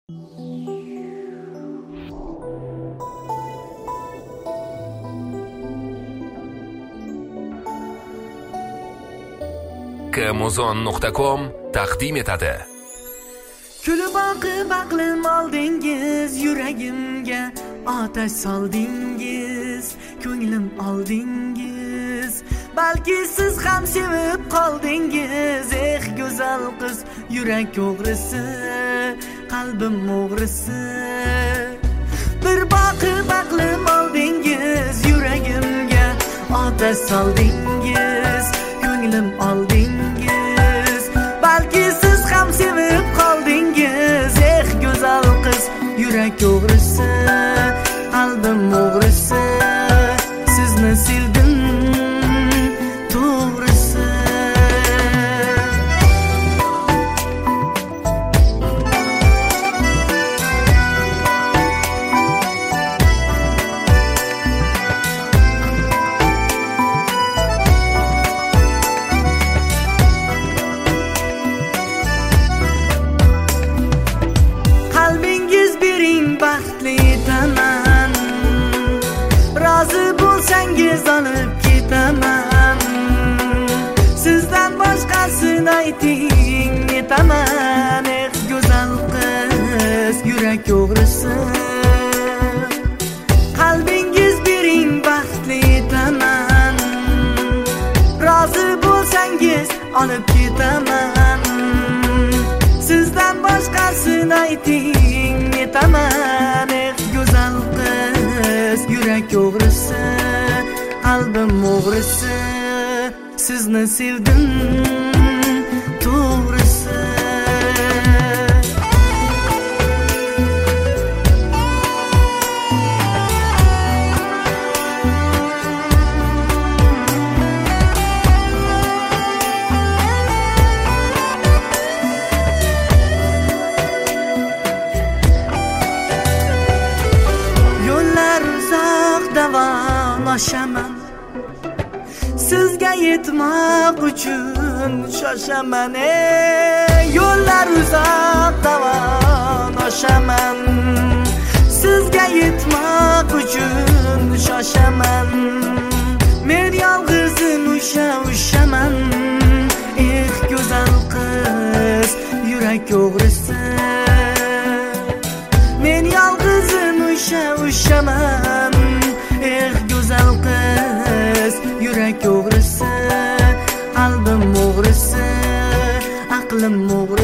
kmuzon.com taqdim etadi. Kulib boqib aqlim oldingiz, yuragimga otash soldingiz, ko'nglim oldingiz. Balki siz ham sevib qoldingiz, go'zal qiz, yurak o'g'risi, qalbim o'g'risi. Bir boqib aqlim oldingiz, yuragimga otash soldingiz, ko'nglim oldingiz. Balki siz ham sevib qoldingiz, go'zal qiz, yurak o'g'risi, qalbim o'g'risi. Sizni sevdim to'g'risi. Qalbingiz bering, baxtli etaman. Rozi bo'lsangiz olib ketaman. Sizdan boshqasini ayting, netaman. Go'zal qiz, yurak o'g'risi. Qalbingiz bering, baxtli etaman. Rozi bo'lsangiz olib ketaman. Sizdan boshqasini ayting, netaman. Go'zal qiz, yurak o'g'risi, qalbim o'g'risi. Sizni sevdim to'g'risi. Yo'llar uzoq davom oshaman, sizga yetmoq uchun shoshaman. Yo'llar uzoq davom oshaman, sizga yetmoq uchun shoshaman. Men yolg'izim ushaman, go'zal qiz, yurak o'g'risi. Men yolg'izim ushaman, go'zal qiz, yurak o'g'risi, qalbim o'g'risi, aqlim o'g'risi.